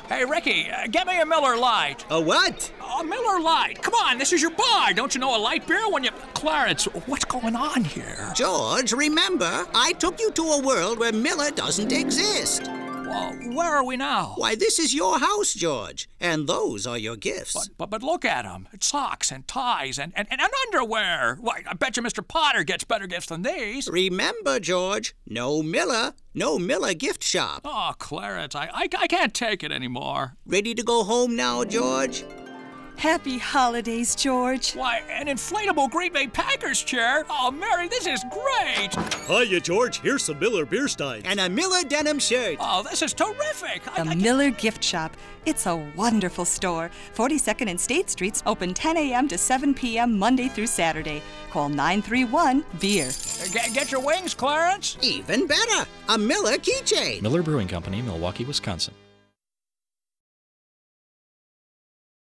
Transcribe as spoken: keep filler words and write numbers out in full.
Hey, Ricky, uh, get me a Miller Lite. A what? A Miller Lite. Come on, this is your bar. Don't you know a light beer when you... Clarence, what's going on here? George, remember, I took you to a world where Miller doesn't exist. Well, where are we now? Why, this is your house, George, and those are your gifts. But but, but look at them. Socks and ties and, and, and underwear. Why, I bet you Mister Potter gets better gifts than these. Remember, George, no Miller, no Miller gift shop. Oh, Clarence, I, I, I can't take it anymore. Ready to go home now, George? Happy holidays, George. Why, an inflatable Green Bay Packers chair? Oh, Mary, this is great. Hiya, George. Here's some Miller beer steins. And a Miller denim shirt. Oh, this is terrific. The I, I, Miller Gift Shop. It's a wonderful store. forty-second and State Streets, open ten a.m. to seven p.m. Monday through Saturday. Call nine three one, beer. Get, get your wings, Clarence. Even better, a Miller keychain. Miller Brewing Company, Milwaukee, Wisconsin.